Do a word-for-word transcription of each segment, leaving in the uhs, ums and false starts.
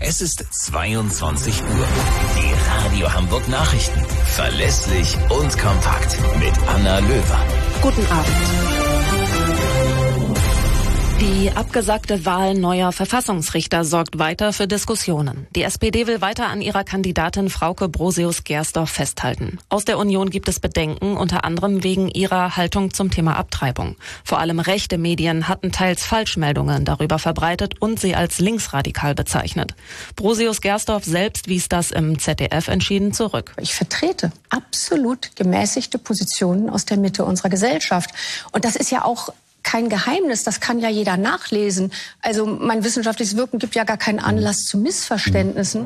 Es ist zweiundzwanzig Uhr. Die Radio Hamburg Nachrichten. Verlässlich und kompakt mit Anna Löwer. Guten Abend. Die abgesagte Wahl neuer Verfassungsrichter sorgt weiter für Diskussionen. Die S P D will weiter an ihrer Kandidatin Frauke Brosius-Gersdorf festhalten. Aus der Union gibt es Bedenken, unter anderem wegen ihrer Haltung zum Thema Abtreibung. Vor allem rechte Medien hatten teils Falschmeldungen darüber verbreitet und sie als linksradikal bezeichnet. Brosius-Gersdorf selbst wies das im Z D F entschieden zurück. Ich vertrete absolut gemäßigte Positionen aus der Mitte unserer Gesellschaft. Und das ist ja auch kein Geheimnis, das kann ja jeder nachlesen. Also mein wissenschaftliches Wirken gibt ja gar keinen Anlass zu Missverständnissen.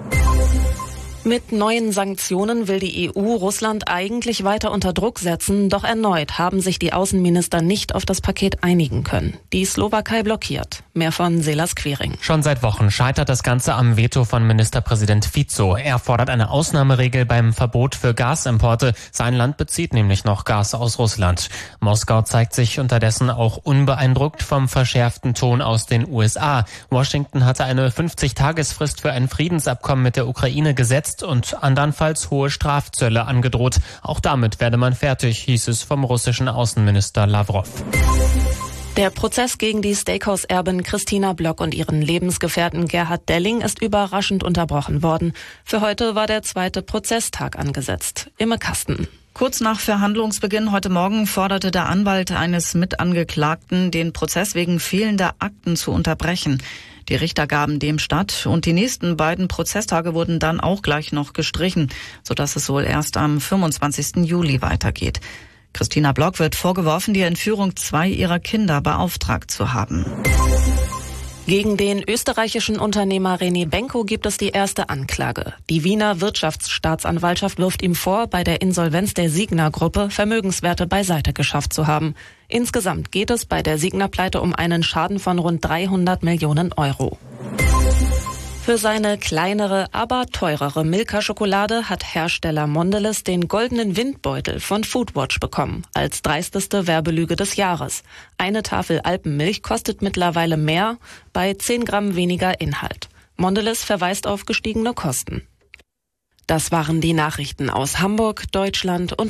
Mit neuen Sanktionen will die E U Russland eigentlich weiter unter Druck setzen, doch erneut haben sich die Außenminister nicht auf das Paket einigen können. Die Slowakei blockiert. Mehr von Selas Quering. Schon seit Wochen scheitert das Ganze am Veto von Ministerpräsident Fico. Er fordert eine Ausnahmeregel beim Verbot für Gasimporte. Sein Land bezieht nämlich noch Gas aus Russland. Moskau zeigt sich unterdessen auch unbeeindruckt vom verschärften Ton aus den U S A. Washington hatte eine fünfzig-Tagesfrist für ein Friedensabkommen mit der Ukraine gesetzt und andernfalls hohe Strafzölle angedroht. Auch damit werde man fertig, hieß es vom russischen Außenminister Lavrov. Der Prozess gegen die Steakhouse-Erbin Christina Block und ihren Lebensgefährten Gerhard Delling ist überraschend unterbrochen worden. Für heute war der zweite Prozesstag angesetzt. Imme Kasten. Kurz nach Verhandlungsbeginn heute Morgen forderte der Anwalt eines Mitangeklagten, den Prozess wegen fehlender Akten zu unterbrechen. Die Richter gaben dem statt und die nächsten beiden Prozesstage wurden dann auch gleich noch gestrichen, sodass es wohl erst am fünfundzwanzigsten Juli weitergeht. Christina Block wird vorgeworfen, die Entführung zwei ihrer Kinder beauftragt zu haben. Gegen den österreichischen Unternehmer René Benko gibt es die erste Anklage. Die Wiener Wirtschaftsstaatsanwaltschaft wirft ihm vor, bei der Insolvenz der Signa-Gruppe Vermögenswerte beiseite geschafft zu haben. Insgesamt geht es bei der Signa-Pleite um einen Schaden von rund dreihundert Millionen Euro. Für seine kleinere, aber teurere Milka-Schokolade hat Hersteller Mondelez den goldenen Windbeutel von Foodwatch bekommen, als dreisteste Werbelüge des Jahres. Eine Tafel Alpenmilch kostet mittlerweile mehr, bei zehn Gramm weniger Inhalt. Mondelez verweist auf gestiegene Kosten. Das waren die Nachrichten aus Hamburg, Deutschland und